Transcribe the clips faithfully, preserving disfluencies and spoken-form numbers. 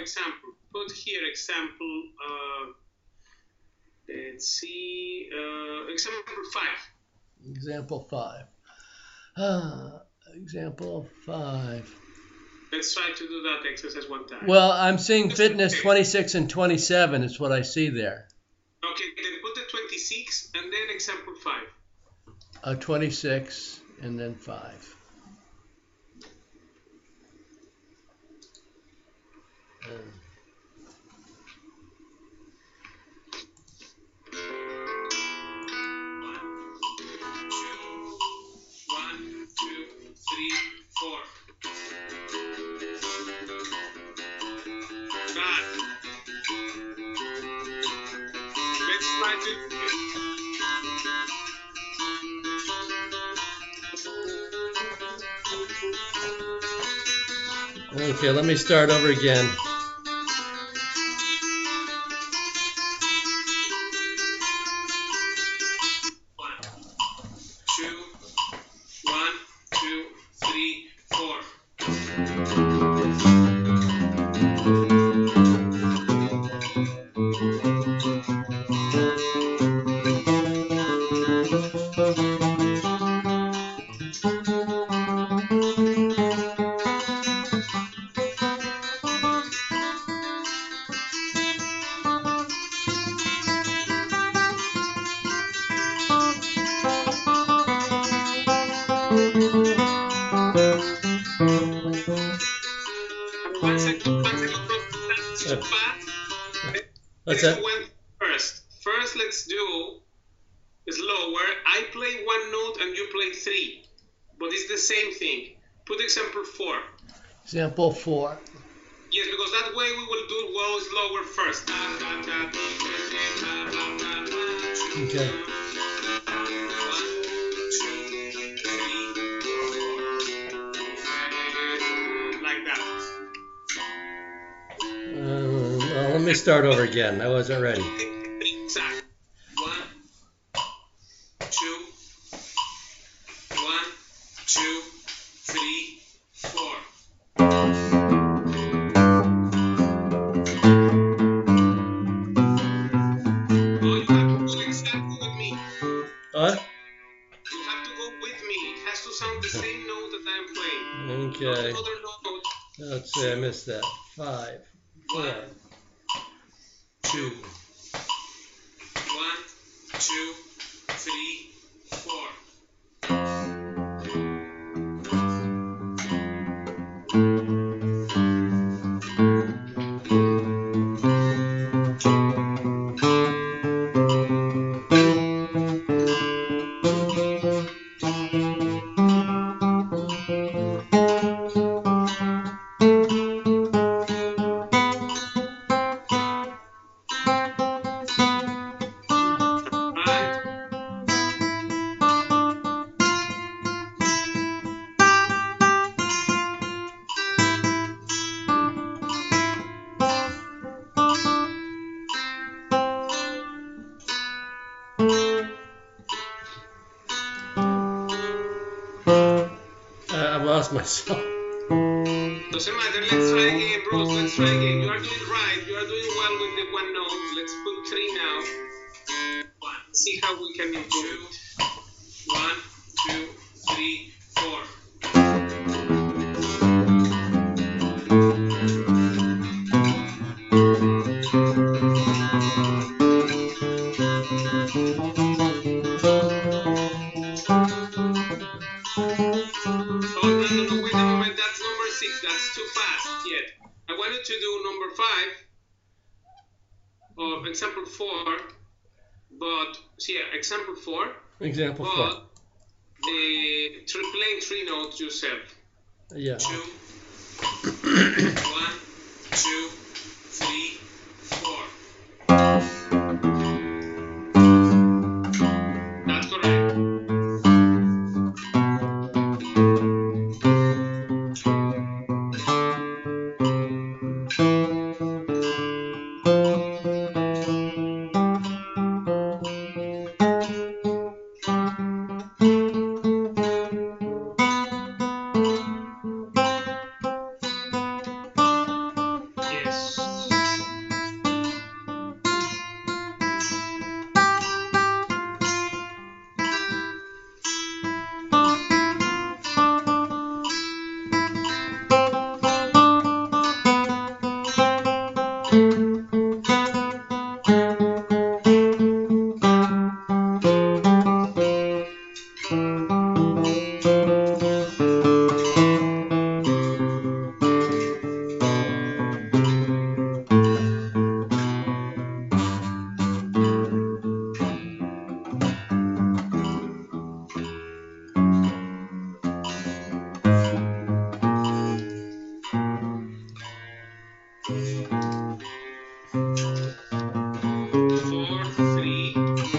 example. Put here example, uh, let's see, uh, example five. Example five. Ah, example five. Let's try to do that exercise one time. Well, I'm seeing fitness twenty-six and twenty-seven is what I see there. Okay, then put the twenty-six and then example five. Uh, twenty-six and then five. Uh, One, two, three, four. Done. Let's try to do it. Okay, let me start over again. One, two, one, two, three, four. One second, one second, that's too Uh, fast. What's Let's that? go first. First, let's do slower. I play one note and you play three, but it's the same thing. Put example four. Example four. Yes, because that way we will do well slower first. Okay. Like that. Uh, well, let me start over again. I wasn't ready. Exact. One, two, one, two, three, four. Oh, you have to go exactly with me. What? You have to go with me. It has to sound the same note that I'm playing. Okay. No other note. Let's see, I missed that. Five, four. One, two, one, two, three, four. Right? Uh, I lost myself. Doesn't matter. Let's try again, Bruce. Let's try again. You are doing right. You are doing well with the one note. Let's put three now. One. See how we can improve. One, two, three, four. Oh, no, no, no, wait a moment. That's number six. That's too fast yet. I wanted to do number five, or example four, but, see, yeah, example four, Example but four. the three, playing three notes yourself. Yeah. Two, one, two, three, four. That's correct. Four, three.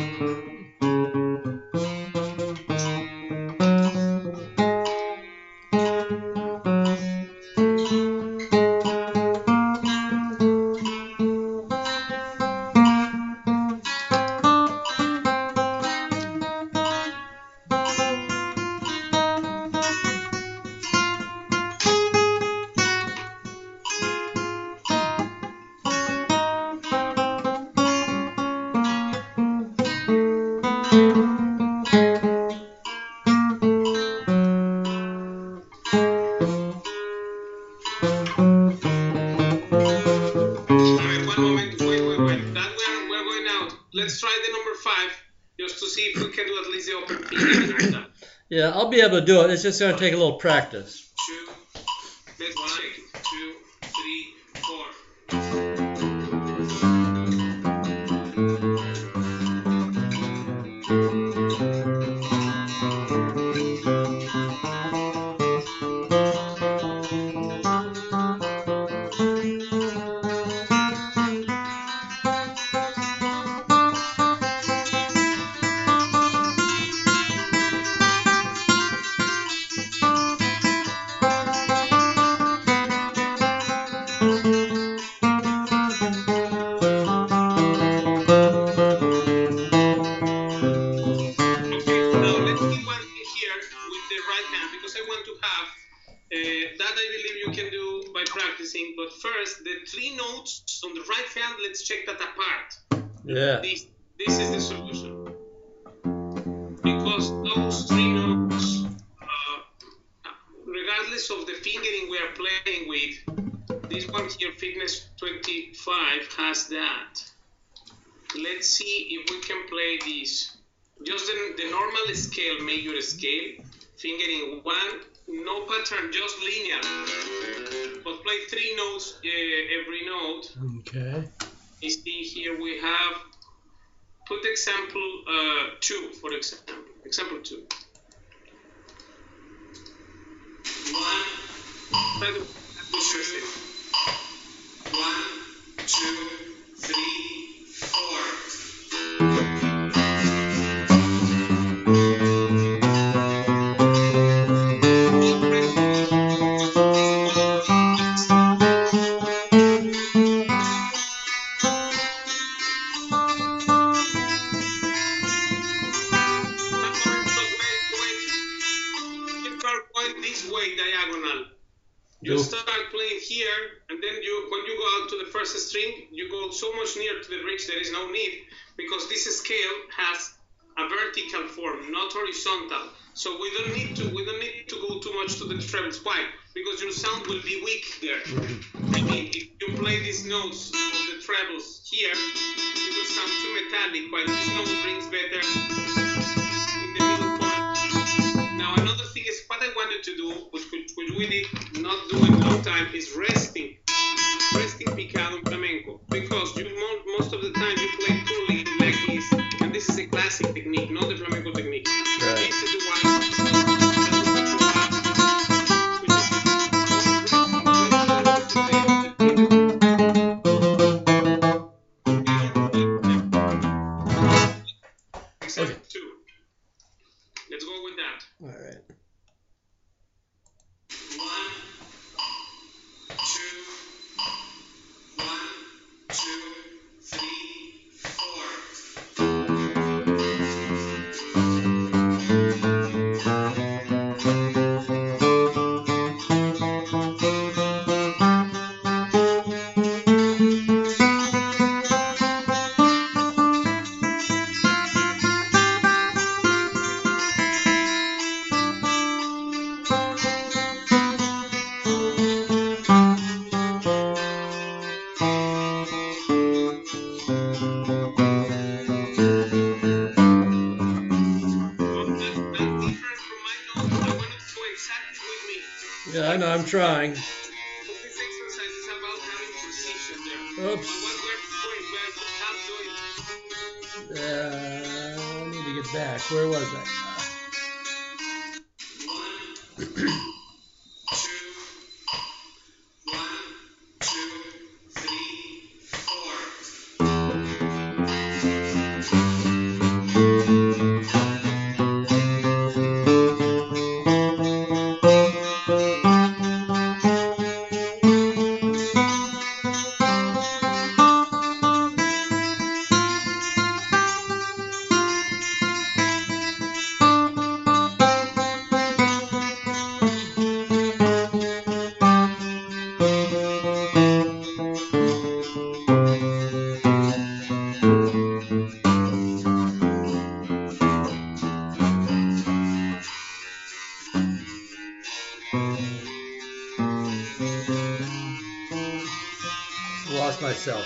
Alright, one moment. Wait, wait, wait. That we're we're going out. Let's try the number five, just to see if we can do at least the open fingering on that. Yeah, I'll be able to do it. It's just going to take a little practice. Two. Let's check it. Two, three, four. Okay, now let's do one here with the right hand, because I want to have uh, that I believe you can do by practicing. But first, the three notes on the right hand, let's check that apart. Yeah. This, this is the solution. Because those three notes, uh, regardless of the fingering we are playing with, this one here, Fitness twenty-five, has that. Let's see if we can play this. Just the, the normal scale, major scale, fingering one, no pattern, just linear. But play three notes uh, every note. Okay. You see here we have, put example uh, two, for example. Example two. One, try to push it. One, two, three, four. This way diagonal. You Do- start playing here, and then you, when you go out to the first string, you go so much near to the bridge there is no need, because this scale has a vertical form, not horizontal. So we don't need to we don't need to go too much to the trebles. Why? Because your sound will be weak there. I mean, if you play these notes of the trebles here, it will sound too metallic, while this note rings better in the middle part. Now another thing is what I wanted to do, which, which, which we did not do in a long time, is resting. Resting picado in flamenco. Because you mo- most of the time you play poorly like this, and this is a classic technique, not the flamenco technique. Right. This is the one Okay. two. Let's go with that. All right. One, two, one, two, three, four. Yeah, I know. I'm trying. This exercise is about having precision there. Oops. But what we're doing, we're not doing. Uh, I need to get back. Where was I? One, two, one, two, Lost myself.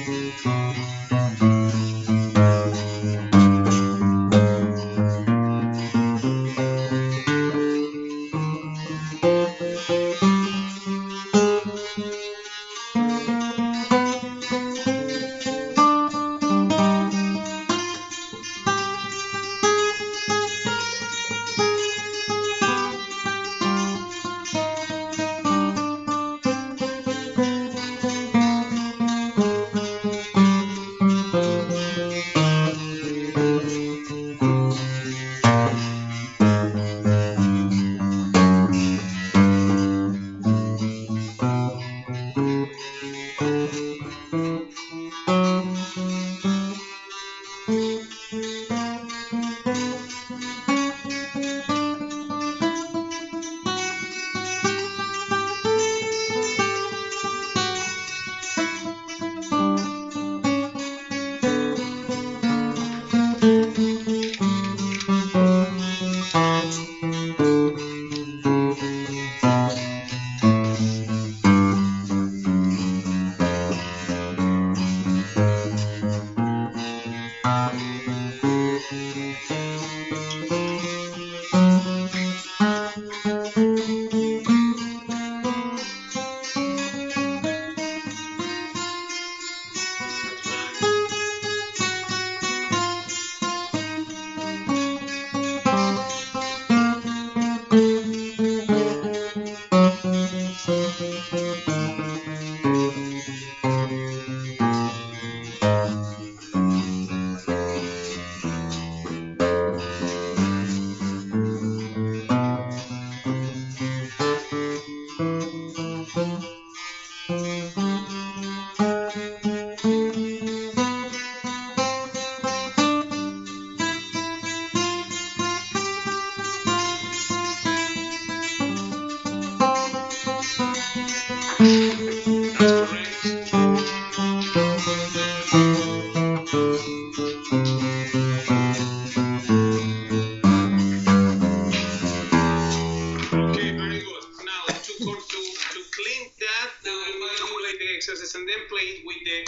exercise and then play it with the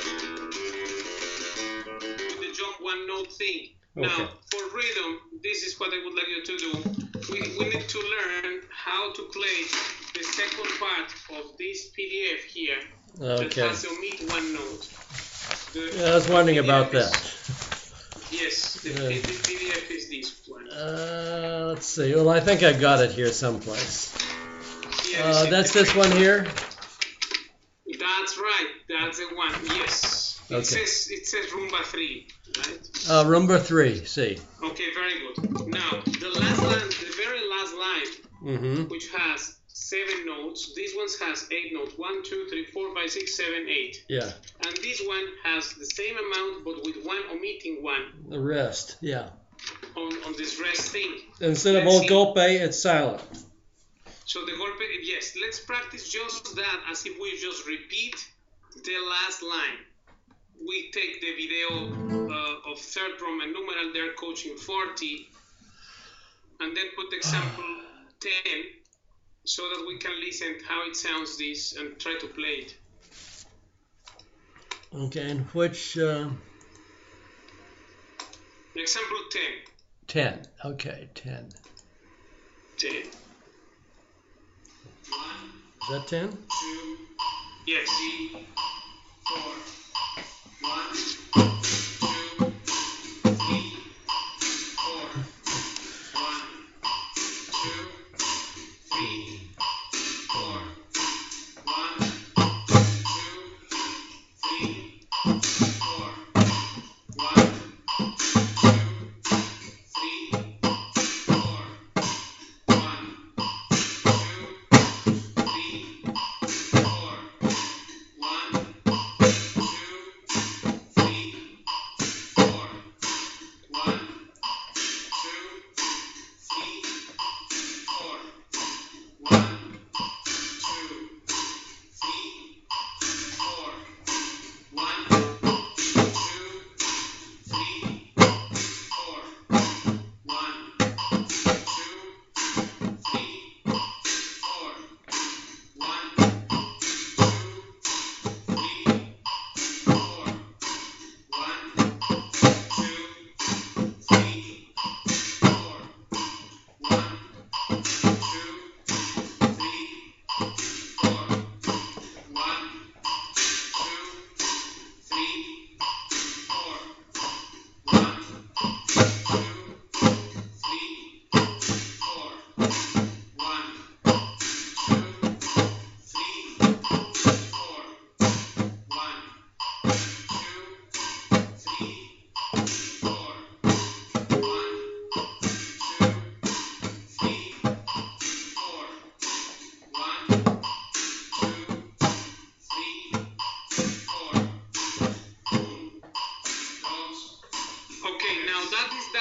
with the jump one note thing. Okay. Now, for rhythm, this is what I would like you to do. We, we need to learn how to play the second part of this P D F here. Okay. That has to omit one note. The, yeah, I was wondering about is, that. Yes, the, uh, the, the P D F is this one. Uh, let's see. Well, I think I got it here someplace. Yeah, uh, that's this one here? That's right. That's the one. Yes. It okay. says it says Rumba three, right? Uh, Rumba three. See. Okay, very good. Now the last line, the very last line, mm-hmm. which has seven notes. This one has eight notes. One, two, three, four, five, six, seven, eight. Yeah. And this one has the same amount, but with one omitting one. The rest. Yeah. On on this rest thing. Instead of old golpe, it's silent. So the golpe, yes. Let's practice just that as if we just repeat the last line. We take the video uh, of third drum and numeral there coaching forty, and then put example ten, so that we can listen how it sounds this and try to play it. Okay, and which? Uh... Example ten. Ten. Okay, ten. Ten. One. Is that ten? Two. Yes. Three. Four. One, two, three, four. One, two, three, four. One, two, three, four. One, two, three, four. One, two, three, four. One.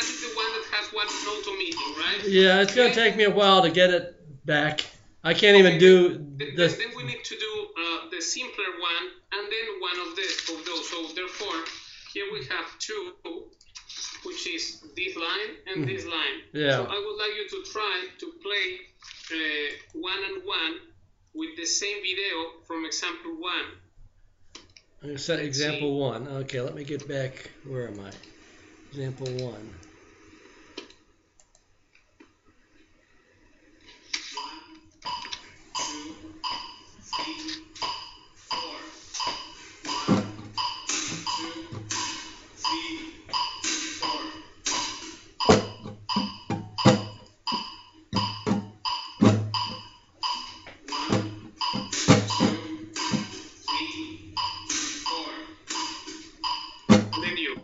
is the one that has one note omitting, right? Yeah, it's going to take me a while to get it back. I can't even Okay, do Then, this. then we need to do uh, the simpler one and then one of, the, of those. So therefore, here we have two, which is this line and Mhm. this line. Yeah. So I would like you to try to play uh, one and one with the same video from example one. I'm set example one. Okay, let me get back. Where am I? Example one. Then you.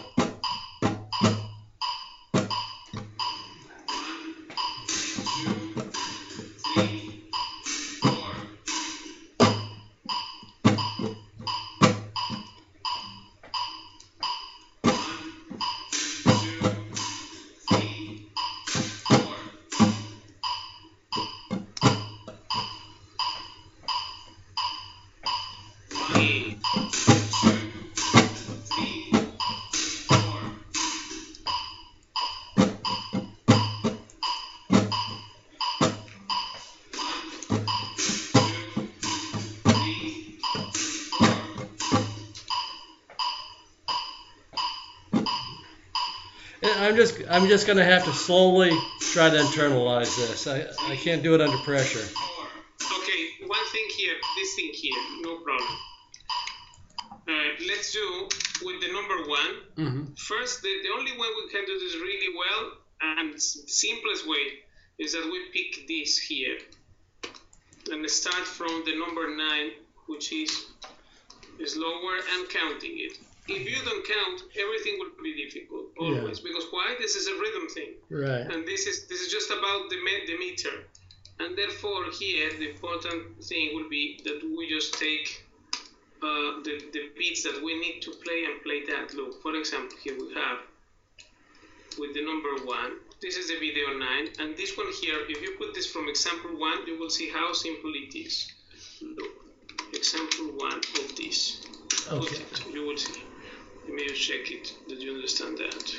I'm just I'm just gonna have to slowly try to internalize this. I, I can't do it under pressure. Okay, one thing here, this thing here, no problem. Uh, let's do with the number one. Mm-hmm. First, the, the only way we can do this really well and s- simplest way is that we pick this here and start from the number nine, which is is lower, and counting it. If you don't count, everything will be difficult always. Yeah. Because why? This is a rhythm thing, Right. and this is this is just about the me- the meter, and therefore here the important thing will be that we just take uh, the the beats that we need to play and play that. Look, for example, here we have with the number one. This is the video nine, and this one here. If you put this from example one, you will see how simple it is. Look, example one of this. Put Okay. it, you will see. Let me just check it, that you understand that.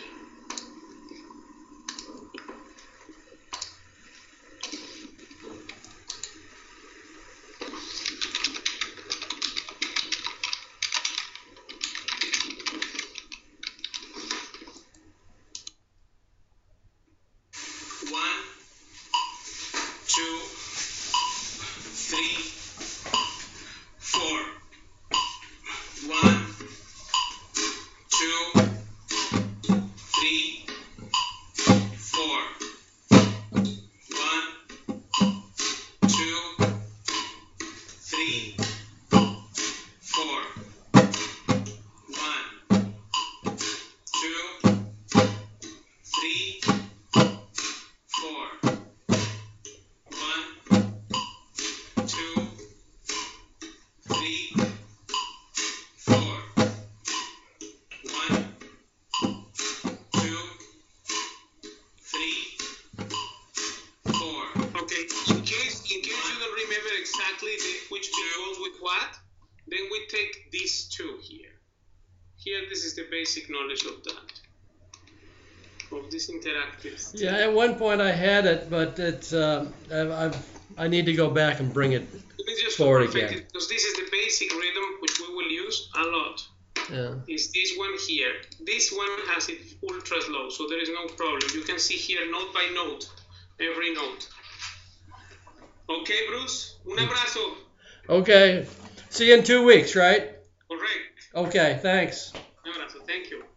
One, two, three, four. One, two, three, four. One, two, three, four. One, two, three, four. One, two, three, four. One, two, three, four. Okay, in case in case you don't remember exactly the, which beat goes with what, then we take these two here. Here, this is the basic knowledge of that, of this interactive thing. Yeah. At one point I had it, but it's um, I've, I've I need to go back and bring it. Let me just Forward perfect again. it, because this is the basic rhythm which we will use a lot. Yeah. Is this one here. This one has it ultra slow, so there is no problem. You can see here note by note, every note. Okay, Bruce? Un abrazo. Okay. See you in two weeks, right? Correct. Okay. Thanks. Un abrazo. Thank you.